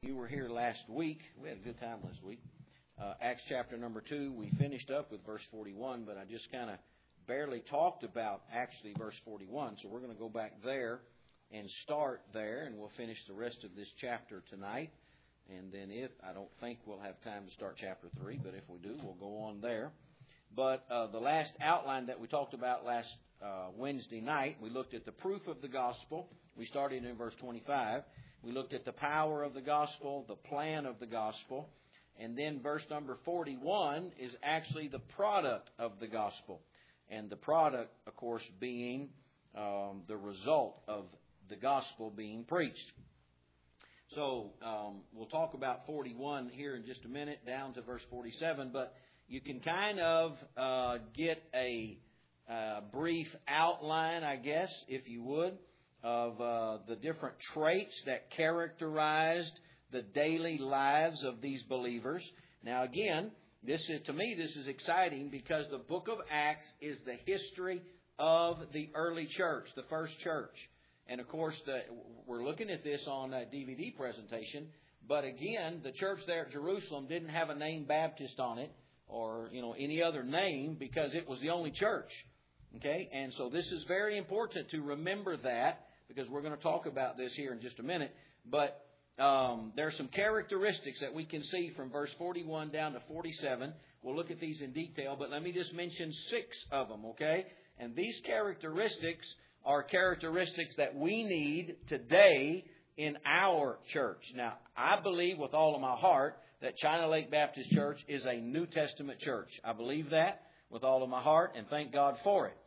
You were here last week. We had a good time last week. Acts chapter number 2, we finished up with verse 41, but I just kind of barely talked about actually verse 41. So we're going to go back there and start there, and we'll finish the rest of this chapter tonight. And then I don't think we'll have time to start chapter 3, but if we do, we'll go on there. But the last outline that we talked about last Wednesday night, we looked at the proof of the gospel. We started in verse 25. We looked at the power of the gospel, the plan of the gospel. And then verse number 41 is actually the product of the gospel. And the product, of course, being the result of the gospel being preached. So we'll talk about 41 here in just a minute, down to verse 47. But you can kind of get a brief outline, I guess, if you would, of the different traits that characterized the daily lives of these believers. Now, again, to me, this is exciting because the book of Acts is the history of the early church, the first church. And, of course, we're looking at this on a DVD presentation. But, again, the church there at Jerusalem didn't have a name Baptist on it or, any other name because it was the only church. Okay? And so this is very important to remember that because we're going to talk about this here in just a minute. But there are some characteristics that we can see from verse 41 down to 47. We'll look at these in detail, but let me just mention 6 of them, okay? And these characteristics are characteristics that we need today in our church. Now, I believe with all of my heart that China Lake Baptist Church is a New Testament church. I believe that with all of my heart, and thank God for it.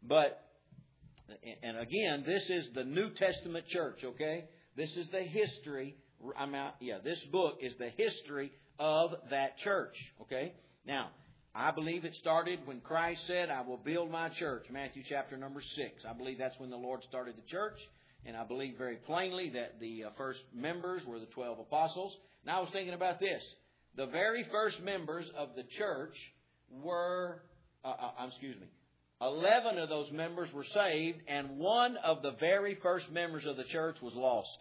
And again, this is the New Testament church, okay? This is the history. This book is the history of that church, okay? Now, I believe it started when Christ said, I will build my church, Matthew chapter number 6. I believe that's when the Lord started the church, and I believe very plainly that the first members were the 12 apostles. Now, I was thinking about this. The very first members of the church were, 11 of those members were saved, and one of the very first members of the church was lost.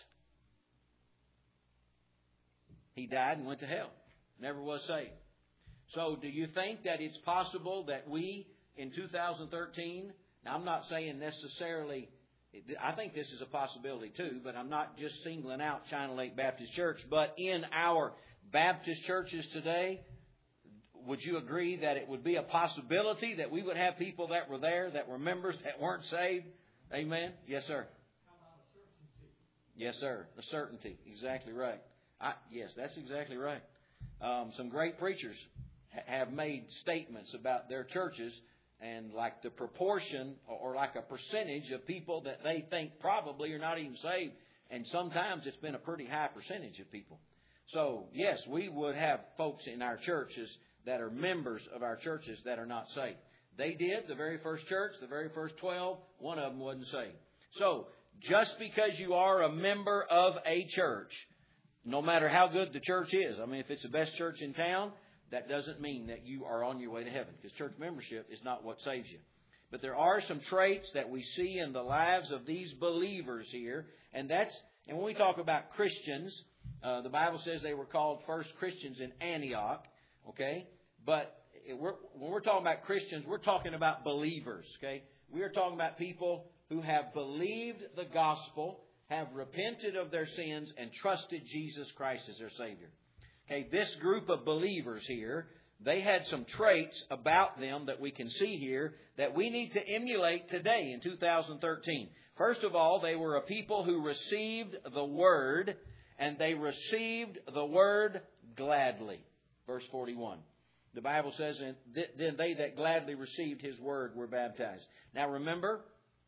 He died and went to hell. Never was saved. So do you think that it's possible that we, in 2013, now I'm not saying necessarily, I think this is a possibility too, but I'm not just singling out China Lake Baptist Church, but in our Baptist churches today, would you agree that it would be a possibility that we would have people that were there, that were members, that weren't saved? Amen? Yes, sir. How about a certainty? Yes, sir. A certainty. Exactly right. Yes, that's exactly right. Some great preachers have made statements about their churches and like the proportion or like a percentage of people that they think probably are not even saved. And sometimes it's been a pretty high percentage of people. So, yes, we would have folks in our churches that are members of our churches that are not saved. They did, the very first church, the very first 12, one of them wasn't saved. So, just because you are a member of a church, no matter how good the church is, if it's the best church in town, that doesn't mean that you are on your way to heaven, because church membership is not what saves you. But there are some traits that we see in the lives of these believers here, and when we talk about Christians, the Bible says they were called first Christians in Antioch, okay? But when we're talking about Christians, we're talking about believers, okay? We are talking about people who have believed the gospel, have repented of their sins, and trusted Jesus Christ as their Savior. Okay, this group of believers here, they had some traits about them that we can see here that we need to emulate today in 2013. First of all, they were a people who received the Word, and they received the Word gladly. Verse 41. The Bible says, then they that gladly received His Word were baptized. Now remember,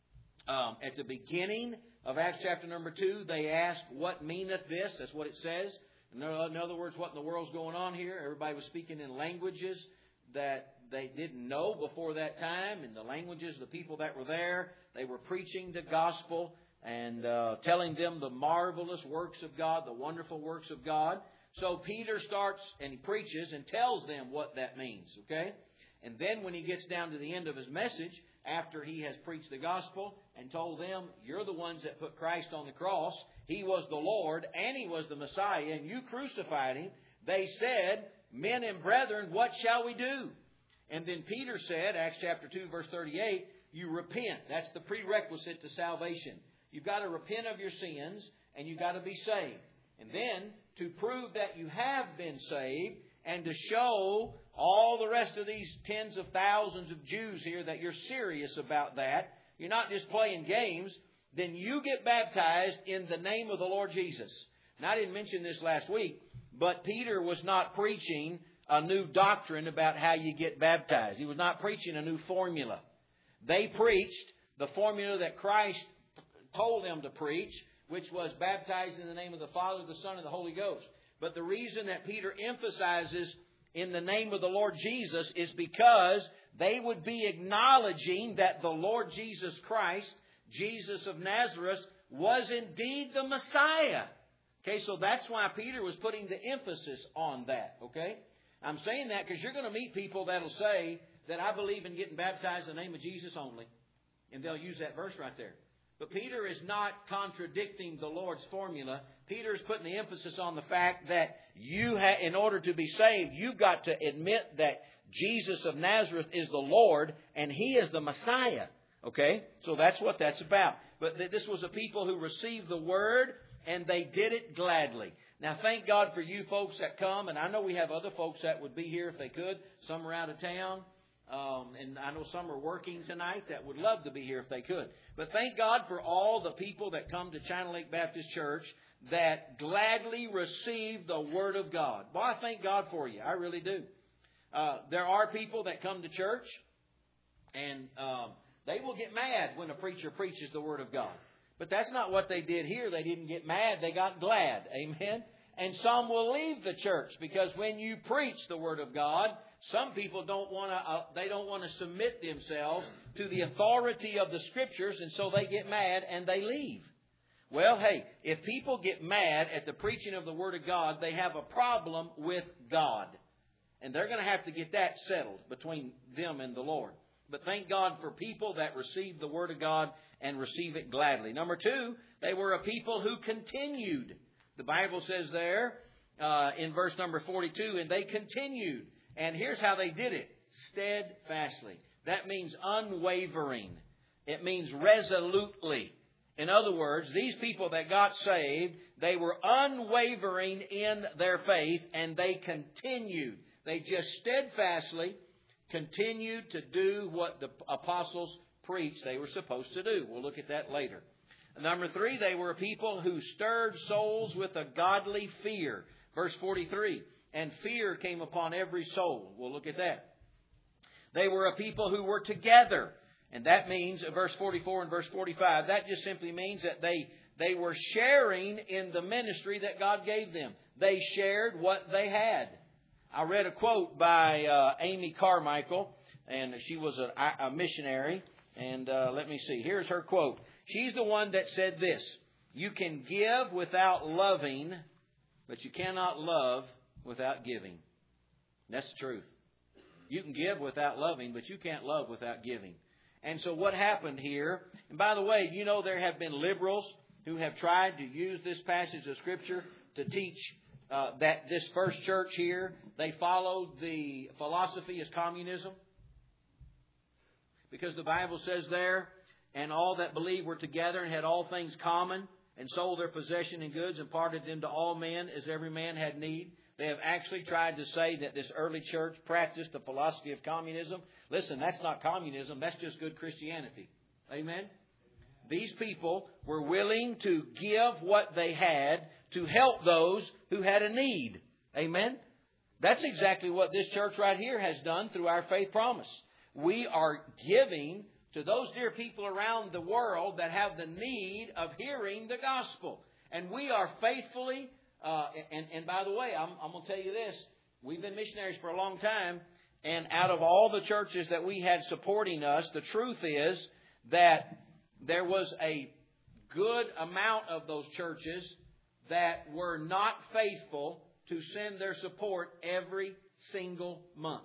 at the beginning of Acts chapter number 2, they asked, what meaneth this? That's what it says. In other words, what in the world's going on here? Everybody was speaking in languages that they didn't know before that time. In the languages of the people that were there, they were preaching the gospel and telling them the marvelous works of God, the wonderful works of God. So Peter starts and he preaches and tells them what that means, okay? And then when he gets down to the end of his message, after he has preached the gospel and told them, you're the ones that put Christ on the cross, He was the Lord and He was the Messiah, and you crucified Him, they said, men and brethren, what shall we do? And then Peter said, Acts chapter 2, verse 38, you repent. That's the prerequisite to salvation. You've got to repent of your sins, and you've got to be saved. And then, to prove that you have been saved, and to show all the rest of these tens of thousands of Jews here that you're serious about that, you're not just playing games, then you get baptized in the name of the Lord Jesus. Now, I didn't mention this last week, but Peter was not preaching a new doctrine about how you get baptized. He was not preaching a new formula. They preached the formula that Christ told them to preach, which was baptized in the name of the Father, the Son, and the Holy Ghost. But the reason that Peter emphasizes in the name of the Lord Jesus is because they would be acknowledging that the Lord Jesus Christ, Jesus of Nazareth, was indeed the Messiah. Okay, so that's why Peter was putting the emphasis on that. Okay, I'm saying that because you're going to meet people that'll say that I believe in getting baptized in the name of Jesus only. And they'll use that verse right there. But Peter is not contradicting the Lord's formula. Peter is putting the emphasis on the fact that in order to be saved, you've got to admit that Jesus of Nazareth is the Lord and He is the Messiah. Okay? So that's what that's about. But this was a people who received the Word and they did it gladly. Now, thank God for you folks that come. And I know we have other folks that would be here if they could. Some are out of town. And I know some are working tonight that would love to be here if they could. But thank God for all the people that come to China Lake Baptist Church that gladly receive the Word of God. Well, I thank God for you. I really do. There are people that come to church and they will get mad when a preacher preaches the Word of God. But that's not what they did here. They didn't get mad. They got glad. Amen. And some will leave the church because when you preach the Word of God, some people don't want to submit themselves to the authority of the Scriptures, and so they get mad and they leave. Well, hey, if people get mad at the preaching of the Word of God, they have a problem with God. And they're going to have to get that settled between them and the Lord. But thank God for people that receive the Word of God and receive it gladly. Number two, they were a people who continued. The Bible says there in verse number 42, and they continued. And here's how they did it. Steadfastly. That means unwavering. It means resolutely. In other words, these people that got saved, they were unwavering in their faith and they continued. They just steadfastly continued to do what the apostles preached they were supposed to do. We'll look at that later. Number three, they were a people who stirred souls with a godly fear. Verse 43. And fear came upon every soul. We'll look at that. They were a people who were together. And that means, verse 44 and verse 45, that just simply means that they were sharing in the ministry that God gave them. They shared what they had. I read a quote by Amy Carmichael, and she was a missionary. And let me see. Here's her quote. She's the one that said this. You can give without loving, but you cannot love without giving. That's the truth. You can give without loving, but you can't love without giving. And so what happened here, and by the way, you know there have been liberals who have tried to use this passage of Scripture to teach that this first church here, they followed the philosophy as communism. Because the Bible says there, and all that believed were together and had all things common, and sold their possession and goods and parted them to all men as every man had need. They have actually tried to say that this early church practiced the philosophy of communism. Listen, that's not communism. That's just good Christianity. Amen? These people were willing to give what they had to help those who had a need. Amen? That's exactly what this church right here has done through our faith promise. We are giving to those dear people around the world that have the need of hearing the gospel. And we are faithfully, and by the way, I'm going to tell you this. We've been missionaries for a long time. And out of all the churches that we had supporting us, the truth is that there was a good amount of those churches that were not faithful to send their support every single month.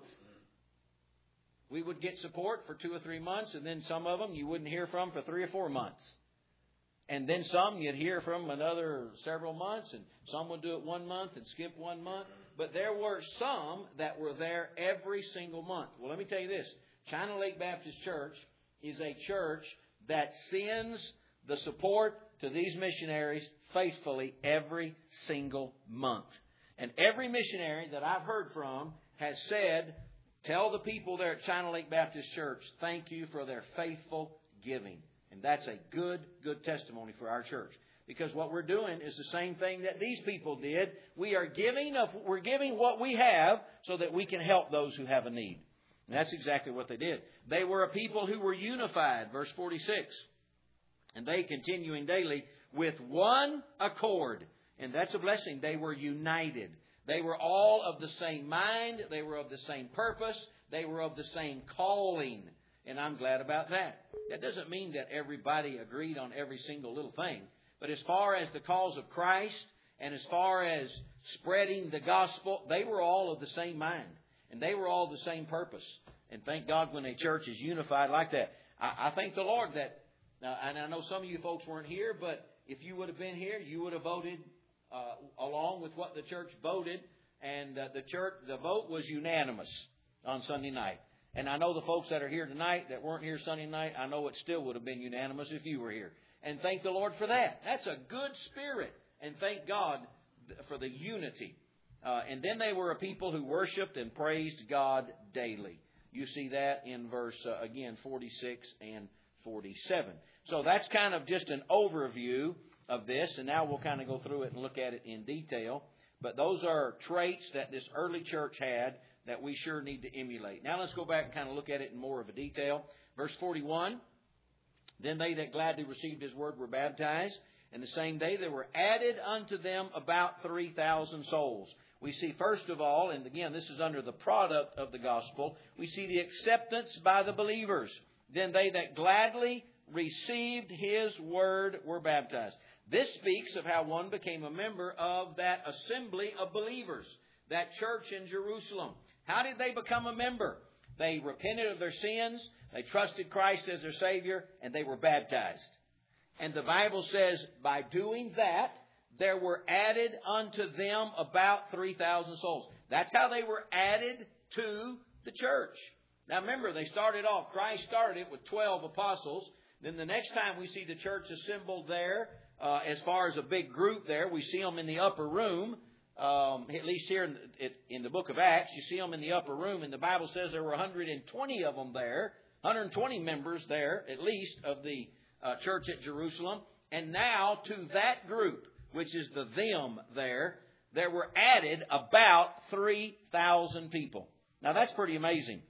We would get support for 2 or 3 months, and then some of them you wouldn't hear from for 3 or 4 months. And then some you'd hear from another several months, and some would do it 1 month and skip 1 month. But there were some that were there every single month. Well, let me tell you this. China Lake Baptist Church is a church that sends the support to these missionaries faithfully every single month. And every missionary that I've heard from has said, tell the people there at China Lake Baptist Church, thank you for their faithful giving. And that's a good testimony for our church. Because what we're doing is the same thing that these people did. We're giving what we have so that we can help those who have a need. And that's exactly what they did. They were a people who were unified, verse 46. And they continuing daily with one accord. And that's a blessing. They were united. They were all of the same mind. They were of the same purpose. They were of the same calling. And I'm glad about that. That doesn't mean that everybody agreed on every single little thing. But as far as the cause of Christ and as far as spreading the gospel, they were all of the same mind. And they were all the same purpose. And thank God when a church is unified like that. I thank the Lord that, and I know some of you folks weren't here, but if you would have been here, you would have voted along with what the church voted. And the vote was unanimous on Sunday night. And I know the folks that are here tonight that weren't here Sunday night, I know it still would have been unanimous if you were here. And thank the Lord for that. That's a good spirit. And thank God for the unity. And then they were a people who worshiped and praised God daily. You see that in verse, again, 46 and 47. So that's kind of just an overview of this. And now we'll kind of go through it and look at it in detail. But those are traits that this early church had that we sure need to emulate. Now let's go back and kind of look at it in more of a detail. Verse 41, then they that gladly received His word were baptized. And the same day there were added unto them about 3,000 souls. We see first of all, and again this is under the product of the gospel, we see the acceptance by the believers. Then they that gladly received His word were baptized. This speaks of how one became a member of that assembly of believers, that church in Jerusalem. How did they become a member? They repented of their sins, they trusted Christ as their Savior, and they were baptized. And the Bible says by doing that, there were added unto them about 3,000 souls. That's how they were added to the church. Now remember, they started off, Christ started it with 12 apostles. Then the next time we see the church assembled there, as far as a big group there, we see them in the upper room. At least here in the book of Acts, you see them in the upper room, and the Bible says there were 120 of them there, 120 members there, at least, of the church at Jerusalem. And now to that group, which is the them there were added about 3,000 people. Now that's pretty amazing.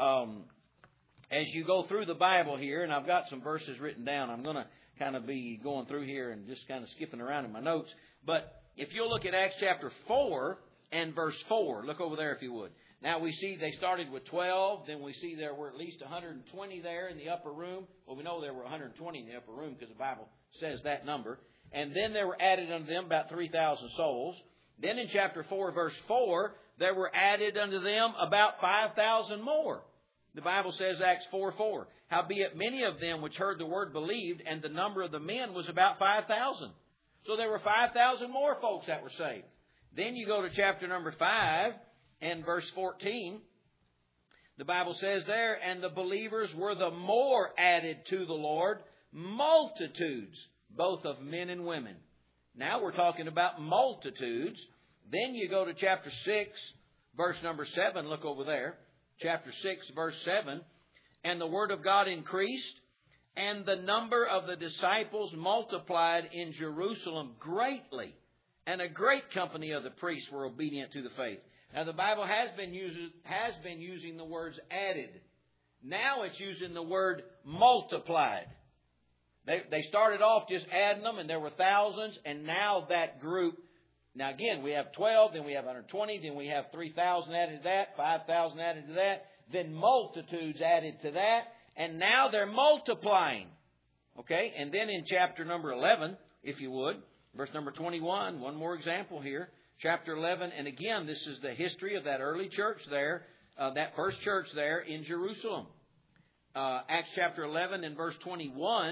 As you go through the Bible here, and I've got some verses written down, I'm going to kind of be going through here and just kind of skipping around in my notes. But if you'll look at Acts chapter 4 and verse 4, look over there if you would. Now we see they started with 12, then we see there were at least 120 there in the upper room. Well, we know there were 120 in the upper room because the Bible says that number. And then there were added unto them about 3,000 souls. Then in chapter 4, verse 4, there were added unto them about 5,000 more. The Bible says, Acts 4:4, howbeit many of them which heard the word believed, and the number of the men was about 5,000. So there were 5,000 more folks that were saved. Then you go to chapter number 5 and verse 14. The Bible says there, and the believers were the more added to the Lord, multitudes, both of men and women. Now we're talking about multitudes. Then you go to chapter 6, verse number 7. Look over there. Chapter 6, verse 7. And the word of God increased, and the number of the disciples multiplied in Jerusalem greatly. And a great company of the priests were obedient to the faith. Now the Bible has been using the words added. Now it's using the word multiplied. They started off just adding them, and there were thousands, and now that group, now again, we have 12, then we have 120, then we have 3,000 added to that, 5,000 added to that, then multitudes added to that, and now they're multiplying. Okay, and then in chapter number 11, if you would, verse number 21, one more example here. Chapter 11, and again, this is the history of that early church there, that first church there in Jerusalem. Acts chapter 11 and verse 21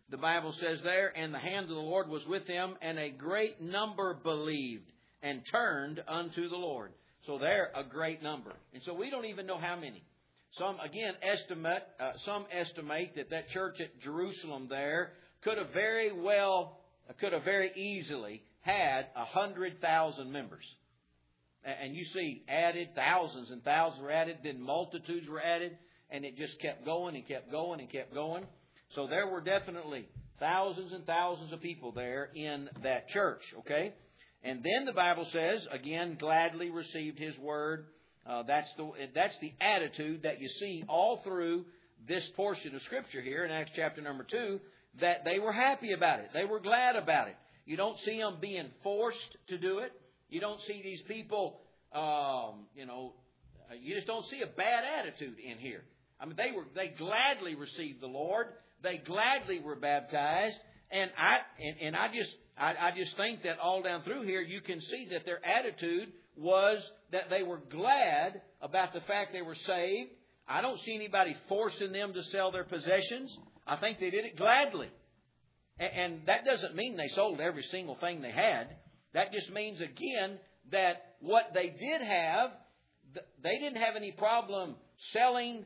the Bible says there, and the hand of the Lord was with them, and a great number believed and turned unto the Lord. So there, a great number. And so we don't even know how many. Some estimate that church at Jerusalem there could have very easily had 100,000 members. And you see, added, thousands and thousands were added, then multitudes were added, and it just kept going and kept going and kept going. So there were definitely thousands and thousands of people there in that church, okay? And then the Bible says, again, gladly received His word. That's the attitude that you see all through this portion of Scripture here in Acts chapter number 2, that they were happy about it. They were glad about it. You don't see them being forced to do it. You don't see these people, you just don't see a bad attitude in here. I mean, they gladly received the Lord. They gladly were baptized. And I just think that all down through here, you can see that their attitude was that they were glad about the fact they were saved. I don't see anybody forcing them to sell their possessions. I think they did it gladly. And that doesn't mean they sold every single thing they had. That just means, again, that what they did have, they didn't have any problem selling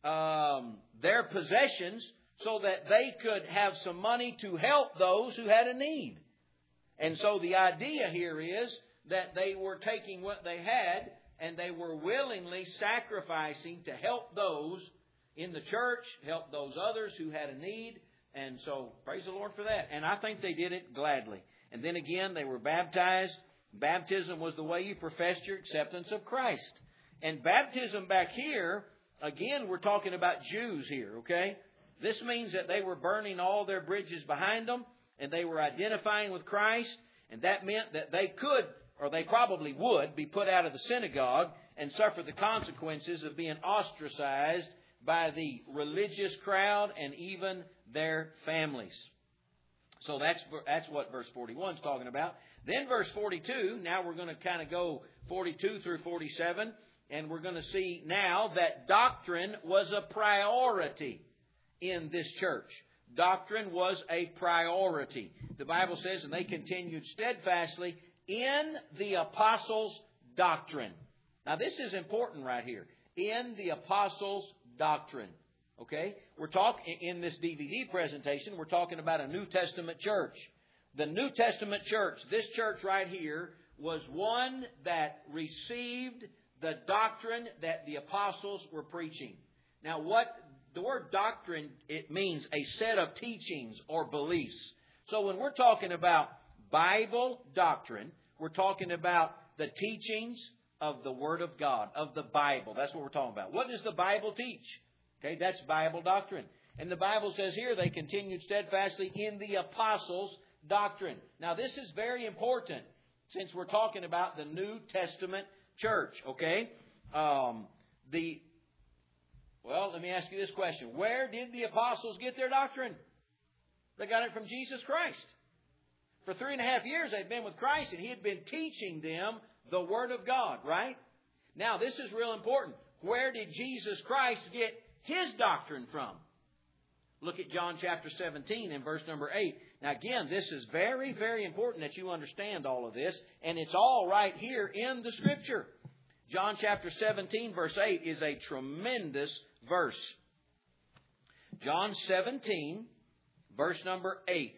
their possessions so that they could have some money to help those who had a need. And so the idea here is that they were taking what they had and they were willingly sacrificing to help those in the church, help those others who had a need. And so praise the Lord for that. And I think they did it gladly. And then again, they were baptized. Baptism was the way you professed your acceptance of Christ. And baptism back here, again, we're talking about Jews here, okay? This means that they were burning all their bridges behind them, and they were identifying with Christ, and that meant that they could, or they probably would, be put out of the synagogue and suffer the consequences of being ostracized by the religious crowd and even their families. So that's what verse 41 is talking about. Then verse 42, now we're going to kind of go 42 through 47, and we're going to see now that doctrine was a priority in this church. Doctrine was a priority. The Bible says, and they continued steadfastly in the apostles' doctrine. Now this is important right here. In the apostles' doctrine. Okay? We're talking in this DVD presentation, we're talking about a New Testament church. The New Testament church, this church right here, was one that received the doctrine that the apostles were preaching. Now, what the word doctrine, it means a set of teachings or beliefs. So when we're talking about Bible doctrine, we're talking about the teachings of the Word of God, of the Bible. That's what we're talking about. What does the Bible teach? Okay, that's Bible doctrine. And the Bible says here they continued steadfastly in the apostles' doctrine. Now this is very important since we're talking about the New Testament church. Okay, well, let me ask you this question: where did the apostles get their doctrine? They got it from Jesus Christ. For 3.5 years they'd been with Christ, and He had been teaching them the Word of God. Right now, this is real important. Where did Jesus Christ get His doctrine from? Look at John chapter 17 and verse number 8. Now again, this is very, very important that you understand all of this. And it's all right here in the Scripture. John chapter 17 verse 8 is a tremendous verse. John 17 verse number 8.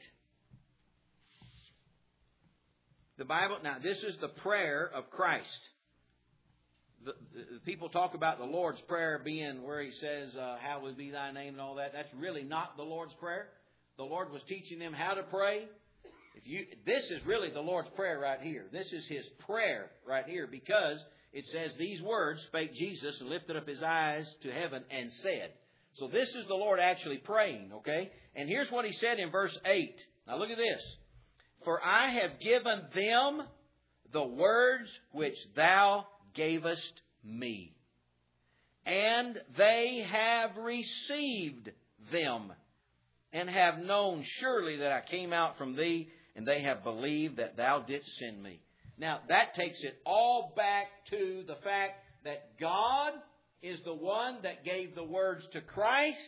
The Bible, now this is the prayer of Christ. The people talk about the Lord's Prayer being where He says, hallowed be Thy name and all that. That's really not the Lord's Prayer. The Lord was teaching them how to pray. This is really the Lord's Prayer right here. This is His prayer right here because it says these words, spake Jesus and lifted up His eyes to heaven and said. So this is the Lord actually praying, okay? And here's what He said in verse 8. Now look at this. For I have given them the words which Thou gavest me, and they have received them, and have known surely that I came out from Thee, and they have believed that Thou didst send me. Now, that takes it all back to the fact that God is the one that gave the words to Christ.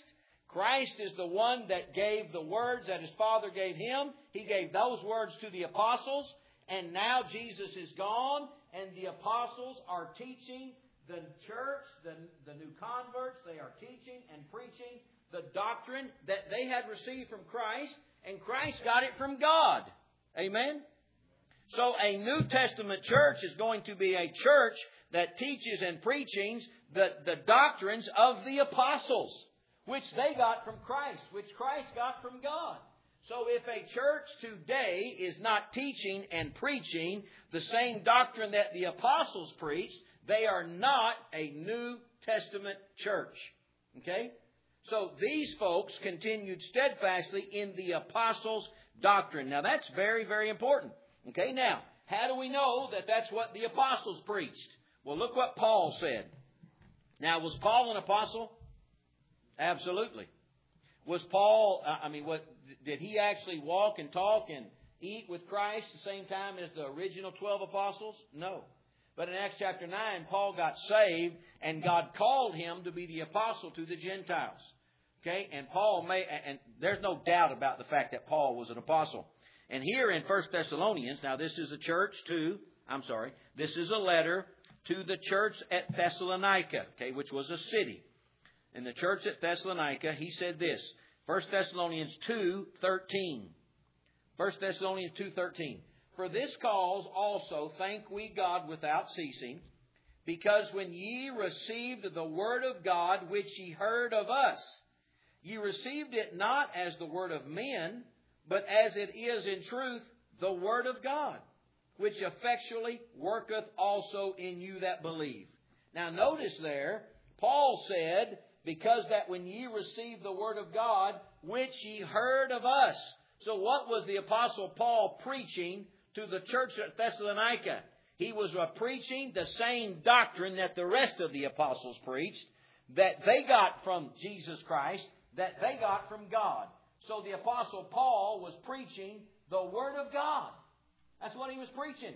Christ is the one that gave the words that His Father gave Him. He gave those words to the apostles. And now Jesus is gone, and the apostles are teaching the church, the new converts. They are teaching and preaching the doctrine that they had received from Christ, and Christ got it from God. Amen? So a New Testament church is going to be a church that teaches and preaching the doctrines of the apostles, which they got from Christ, which Christ got from God. So if a church today is not teaching and preaching the same doctrine that the apostles preached, they are not a New Testament church. Okay? So these folks continued steadfastly in the apostles' doctrine. Now that's very, very important. Okay, now, how do we know that that's what the apostles preached? Well, look what Paul said. Now, was Paul an apostle? Absolutely. Was Paul, did he actually walk and talk and eat with Christ the same time as the original 12 apostles? No. But in Acts chapter 9, Paul got saved and God called him to be the apostle to the Gentiles. Okay, and and there's no doubt about the fact that Paul was an apostle. And here in 1 Thessalonians, now this is this is a letter to the church at Thessalonica, okay, which was a city. In the church at Thessalonica, he said this, 1 Thessalonians 2:13. 1 Thessalonians 2:13. For this cause also thank we God without ceasing, because when ye received the word of God which ye heard of us, ye received it not as the word of men, but as it is in truth the word of God, which effectually worketh also in you that believe. Now notice there, Paul said, because that when ye received the word of God, which ye heard of us. So what was the Apostle Paul preaching to the church at Thessalonica? He was preaching the same doctrine that the rest of the apostles preached, that they got from Jesus Christ, that they got from God. So the Apostle Paul was preaching the Word of God. That's what he was preaching.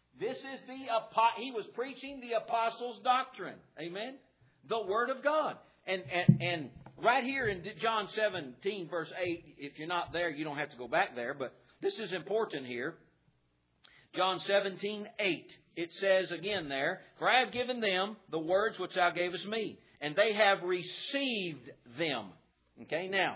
He was preaching the apostles' doctrine. Amen? The Word of God. And right here in John 17, verse 8, if you're not there, you don't have to go back there, but this is important here. John 17:8. It says again there, for I have given them the words which thou gavest me, and they have received them. Okay, now,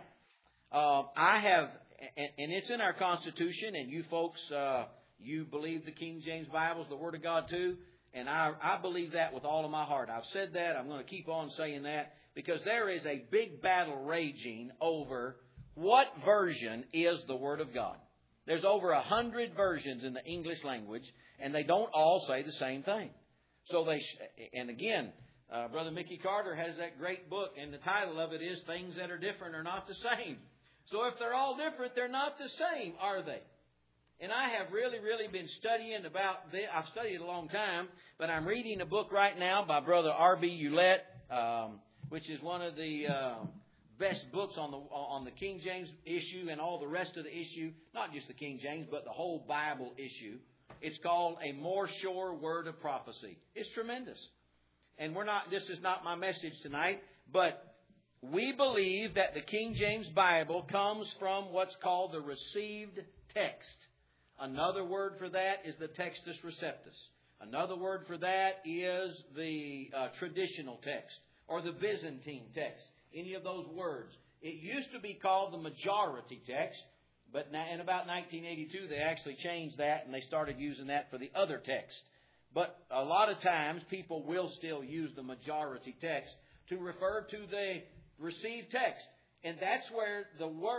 I have, and it's in our Constitution, and you folks, you believe the King James Bible is the Word of God too, and I believe that with all of my heart. I've said that, I'm going to keep on saying that, because there is a big battle raging over what version is the Word of God. There's over 100 versions in the English language, and they don't all say the same thing. So and again, Brother Mickey Carter has that great book, and the title of it is Things That Are Different Are Not the Same. So if they're all different, they're not the same, are they? And I have really, really been studying about this. I've studied a long time, but I'm reading a book right now by Brother R.B. Ulett, which is one of the best books on the King James issue and all the rest of the issue, not just the King James, but the whole Bible issue. It's called A More Sure Word of Prophecy. It's tremendous. And this is not my message tonight, but we believe that the King James Bible comes from what's called the received text. Another word for that is the Textus Receptus. Another word for that is the traditional text or the Byzantine text. Any of those words. It used to be called the majority text, but now, in about 1982 they actually changed that and they started using that for the other text. But a lot of times people will still use the majority text to refer to the received text. And that's where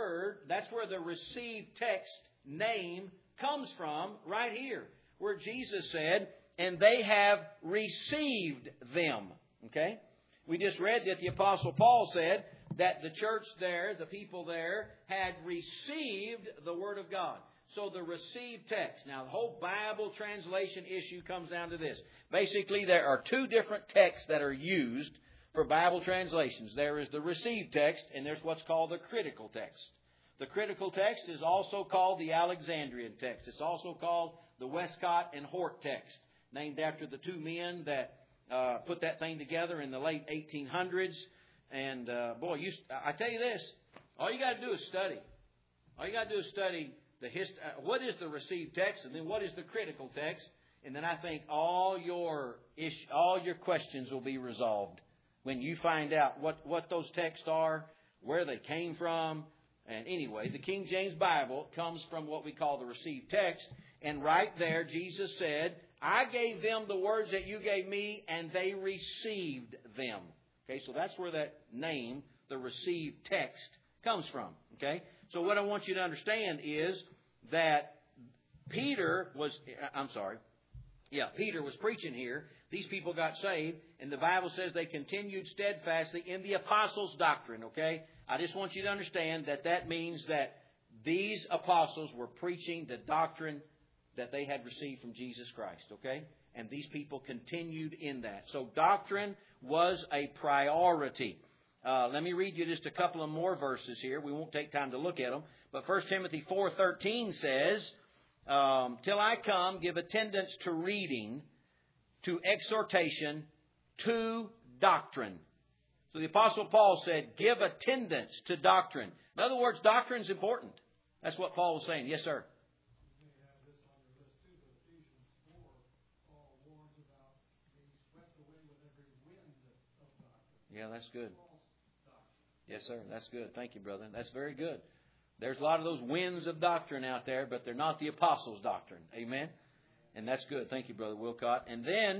the received text name comes from right here, where Jesus said, and they have received them. Okay? We just read that the Apostle Paul said that the church there, the people there, had received the Word of God. So the received text. Now, the whole Bible translation issue comes down to this. Basically, there are two different texts that are used for Bible translations. There is the received text, and there's what's called the critical text. The critical text is also called the Alexandrian text. It's also called the Westcott and Hort text, named after the two men that put that thing together in the late 1800s. And, boy, I tell you this, all you got to do is study. All you got to do is study the what is the received text, and then what is the critical text. And then I think all your questions will be resolved when you find out what those texts are, where they came from. And anyway, the King James Bible comes from what we call the received text. And right there, Jesus said, I gave them the words that you gave me, and they received them. Okay, so that's where that name, the received text, comes from. Okay, so what I want you to understand is that Peter was preaching here. These people got saved, and the Bible says they continued steadfastly in the apostles' doctrine, okay? I just want you to understand that means that these apostles were preaching the doctrine that they had received from Jesus Christ, okay? And these people continued in that. So doctrine was a priority. Let me read you just a couple of more verses here. We won't take time to look at them. But 1 Timothy 4:13 says, till I come, give attendance to reading, to exhortation, to doctrine. So the Apostle Paul said, give attendance to doctrine. In other words, doctrine is important. That's what Paul was saying. Yes, sir. You may have this on your list too, but Ephesians 4, Paul warns about being swept away with every wind of doctrine. Yeah, that's good. False doctrine. Yes, sir. That's good. Thank you, brother. That's very good. There's a lot of those winds of doctrine out there, but they're not the apostles' doctrine. Amen? And that's good. Thank you, Brother Wilcott. And then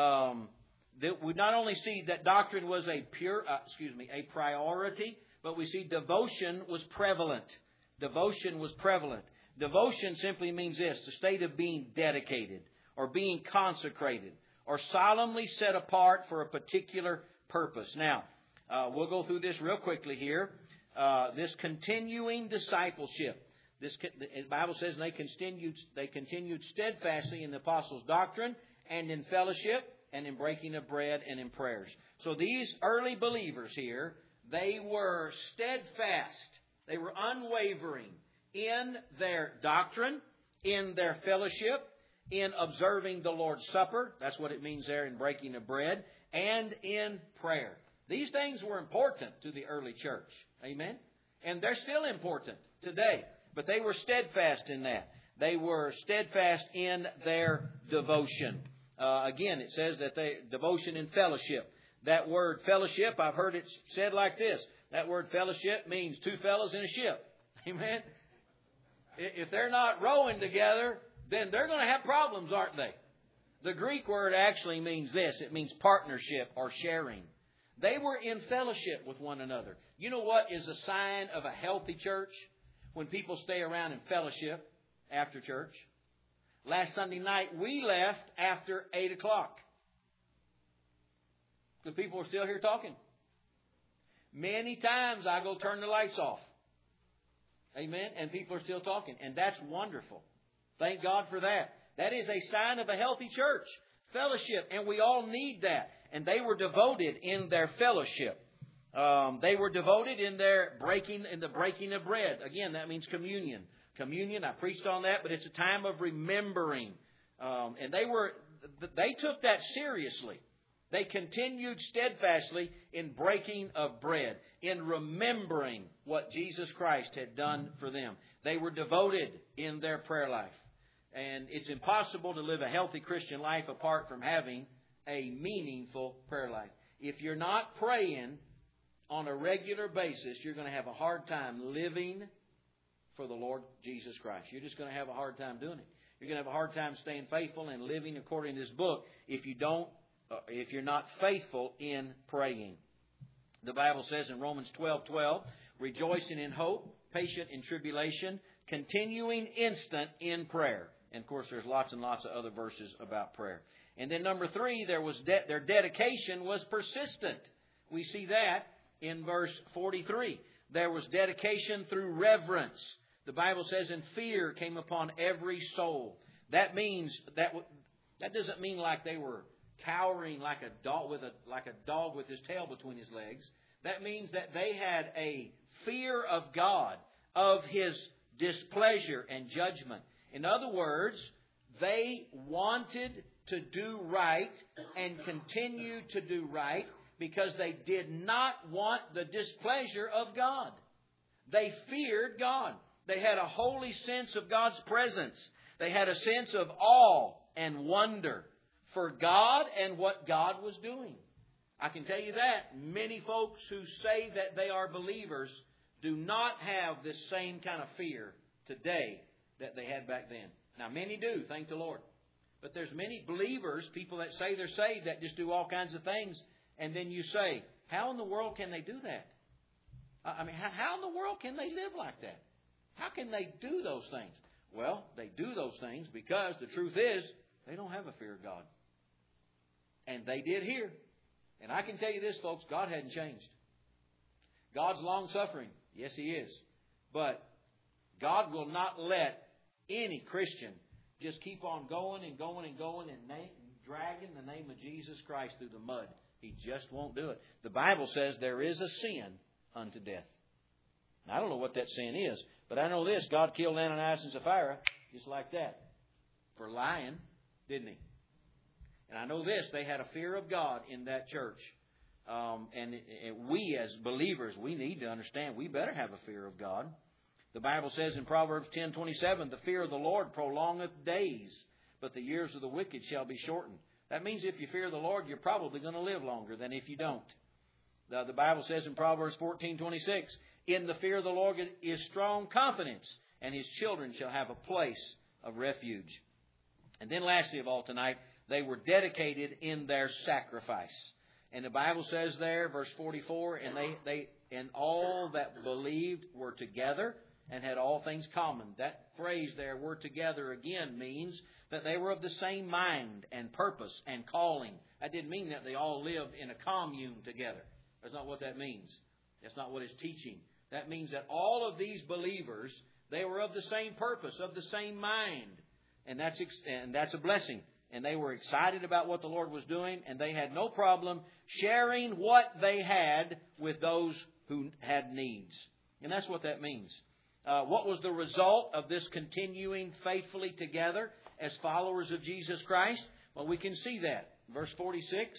we not only see that doctrine was a priority, but we see devotion was prevalent. Devotion was prevalent. Devotion simply means this, the state of being dedicated or being consecrated or solemnly set apart for a particular purpose. Now, we'll go through this real quickly here. This continuing discipleship. The Bible says they continued steadfastly in the apostles' doctrine and in fellowship and in breaking of bread and in prayers. So these early believers here, they were steadfast. They were unwavering in their doctrine, in their fellowship, in observing the Lord's Supper. That's what it means there in breaking of bread, and in prayer. These things were important to the early church. Amen? And they're still important today. But they were steadfast in that. They were steadfast in their devotion. Again, it says that devotion in fellowship. That word fellowship, I've heard it said like this. That word fellowship means two fellows in a ship. Amen? If they're not rowing together, then they're going to have problems, aren't they? The Greek word actually means this. It means partnership or sharing. They were in fellowship with one another. You know what is a sign of a healthy church? When people stay around in fellowship after church. Last Sunday night, we left after 8 o'clock. Because people were still here talking. Many times I go turn the lights off. Amen? And people are still talking. And that's wonderful. Thank God for that. That is a sign of a healthy church. Fellowship. And we all need that. And they were devoted in their fellowship. They were devoted in the breaking of bread. Again, that means communion. Communion, I preached on that, but it's a time of remembering. And they took that seriously. They continued steadfastly in breaking of bread, in remembering what Jesus Christ had done for them. They were devoted in their prayer life. And it's impossible to live a healthy Christian life apart from having a meaningful prayer life. If you're not praying on a regular basis, you're going to have a hard time living for the Lord Jesus Christ. You're just going to have a hard time doing it. You're going to have a hard time staying faithful and living according to this book if you're not faithful in praying. The Bible says in Romans 12:12, rejoicing in hope, patient in tribulation, continuing instant in prayer. And of course, there's lots and lots of other verses about prayer. And then number 3, their dedication was persistent. We see that in verse 43. There was dedication through reverence. The Bible says, and fear came upon every soul. That means that doesn't mean like they were cowering like a dog with his tail between his legs. That means that they had a fear of God, of His displeasure and judgment. In other words, they wanted to do right and continue to do right. Because they did not want the displeasure of God. They feared God. They had a holy sense of God's presence. They had a sense of awe and wonder for God and what God was doing. I can tell you that many folks who say that they are believers do not have this same kind of fear today that they had back then. Now, many do, thank the Lord. But there's many believers, people that say they're saved, that just do all kinds of things. And then you say, how in the world can they do that? I mean, how in the world can they live like that? How can they do those things? Well, they do those things because the truth is, they don't have a fear of God. And they did here. And I can tell you this, folks, God hadn't changed. God's long-suffering. Yes, He is. But God will not let any Christian just keep on going and going and going and dragging the name of Jesus Christ through the mud. He just won't do it. The Bible says there is a sin unto death. Now, I don't know what that sin is, but I know this. God killed Ananias and Sapphira just like that for lying, didn't He? And I know this. They had a fear of God in that church. And we as believers, we need to understand we better have a fear of God. The Bible says in Proverbs 10:27, the fear of the Lord prolongeth days, but the years of the wicked shall be shortened. That means if you fear the Lord, you're probably going to live longer than if you don't. The Bible says in Proverbs 14:26, in the fear of the Lord is strong confidence, and His children shall have a place of refuge. And then lastly of all tonight, they were dedicated in their sacrifice. And the Bible says there, verse 44, and all that believed were together and had all things common. That phrase there, were together, again means that they were of the same mind and purpose and calling. That didn't mean that they all lived in a commune together. That's not what that means. That's not what it's teaching. That means that all of these believers, they were of the same purpose, of the same mind. And that's a blessing. And they were excited about what the Lord was doing, and they had no problem sharing what they had with those who had needs. And that's what that means. What was the result of this continuing faithfully together as followers of Jesus Christ? Well, we can see that. Verse 46,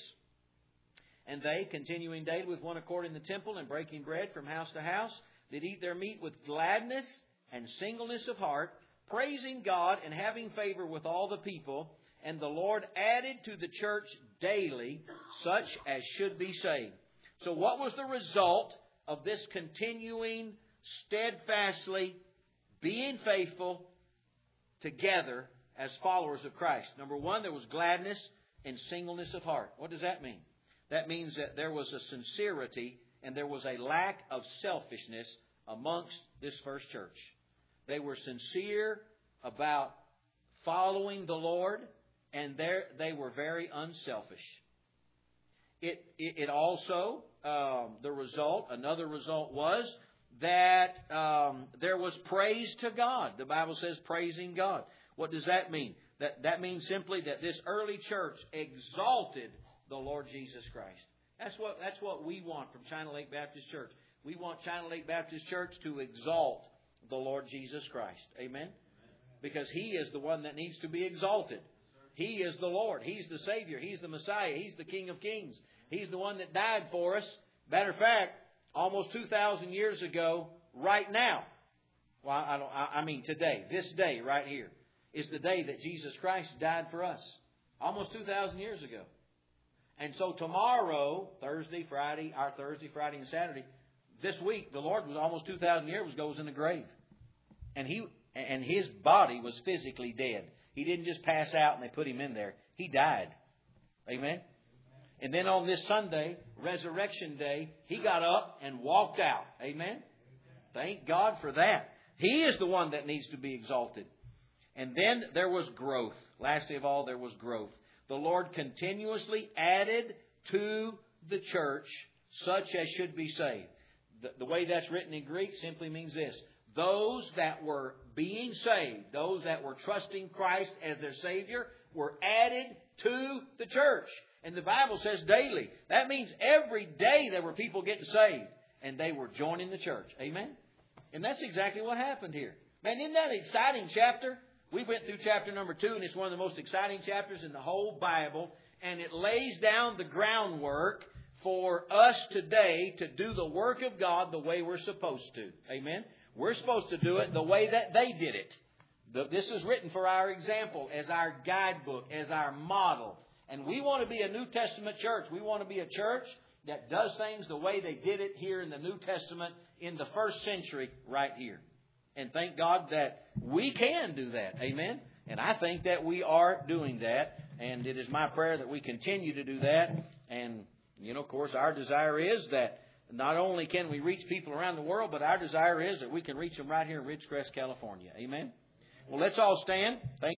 and they, continuing daily with one accord in the temple and breaking bread from house to house, did eat their meat with gladness and singleness of heart, praising God and having favor with all the people. And the Lord added to the church daily such as should be saved. So what was the result of this continuing, steadfastly being faithful together as followers of Christ? Number one, there was gladness and singleness of heart. What does that mean? That means that there was a sincerity and there was a lack of selfishness amongst this first church. They were sincere about following the Lord, and they were very unselfish. It also, another result was that there was praise to God. The Bible says praising God. What does that mean? That means simply that this early church exalted the Lord Jesus Christ. That's what we want from China Lake Baptist Church. We want China Lake Baptist Church to exalt the Lord Jesus Christ. Amen? Because He is the one that needs to be exalted. He is the Lord. He's the Savior. He's the Messiah. He's the King of Kings. He's the one that died for us. Matter of fact, almost 2,000 years ago, right now, today, this day right here, is the day that Jesus Christ died for us. Almost 2,000 years ago. And so tomorrow, Thursday, Friday, and Saturday, this week, the Lord was almost 2,000 years ago was in the grave. And His body was physically dead. He didn't just pass out and they put Him in there. He died. Amen? And then on this Sunday, Resurrection Day, He got up and walked out. Amen? Thank God for that. He is the one that needs to be exalted. And then there was growth. Lastly of all, there was growth. The Lord continuously added to the church such as should be saved. The way that's written in Greek simply means this. Those that were being saved, those that were trusting Christ as their Savior, were added to the church. And the Bible says daily. That means every day there were people getting saved. And they were joining the church. Amen? And that's exactly what happened here. Man, isn't that an exciting chapter? We went through chapter number 2, and it's one of the most exciting chapters in the whole Bible. And it lays down the groundwork for us today to do the work of God the way we're supposed to. Amen? We're supposed to do it the way that they did it. This is written for our example, as our guidebook, as our model. And we want to be a New Testament church. We want to be a church that does things the way they did it here in the New Testament in the first century right here. And thank God that we can do that. Amen? And I think that we are doing that. And it is my prayer that we continue to do that. And, of course, our desire is that not only can we reach people around the world, but our desire is that we can reach them right here in Ridgecrest, California. Amen? Well, let's all stand. Thank